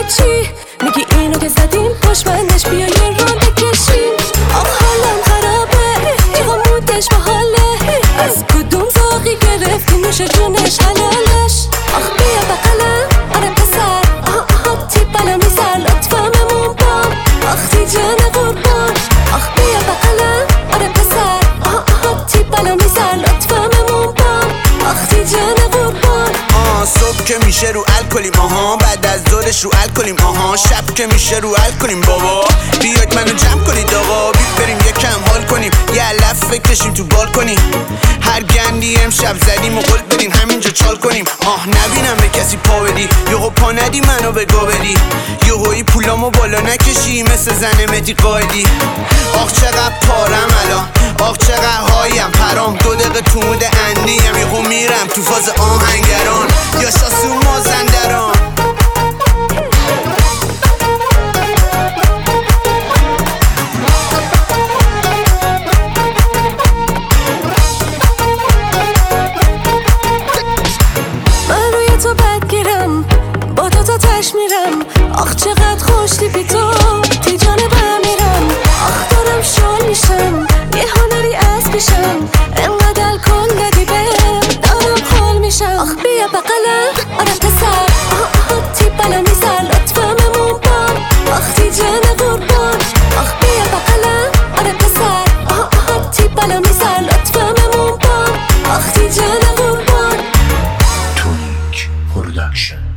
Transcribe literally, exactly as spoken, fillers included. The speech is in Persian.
چی؟ میگی اینو که زدیم پشت بندش بیا یه راه بکشیم. آخ حالم خرابه چقا مودش باحاله، از کدوم زاغی گرفتی نوش جونش حلالش. آخ بیا بغلم آره پسر، آها آها تیپالا میزر لطفا ممون بام. آخ تی جان قربان، آخ بیا بغلم آره پسر، آها آها تیپالا میزر لطفا ممون بام. آخ تی جان قربان. آه صبح که میشه رو الکلیم، آها بعد از ظهرش رو الکلیم، آها شب که میشه رو الکلیم. بابا بیاید منو جمع کنید آقا، بی بریم یکم حال کنیم، یه علف بکشیم تو بالکنی. هر گندی امشب زدیم و قول بدیم همینجا چال کنیم. آه نبینم به کسی پا بدی، یهو پا ندی منو به گا بدی، یهویی پولامو بالا نکشی مثل زن مهدی قائدی. آخ چقدر پارم الان، آخ چقدر هایم پرام، دو دقیقه تو مود اندیم یهو میرم تو فاز آهنگران یا شاسو مازندران. من روی تو بدگیرم با تو تا تش میرم. آخ چقدر خوشتی بی تو تی جان بمیرم. آخ دارم شال میشم یه هنری از پیشم، انقدر الکل دادی بهم دارم خال میشم. آخ بیا بغلم آره پسر، آها آها تیپالا میزر لطفا ممون بام. آخ تی جان قربان، آخ بیا بغلم آره پسر، آها آها تیپالا میزر لطفا ممون بام. آخ تی جان قربان. تونیک پروداکشن.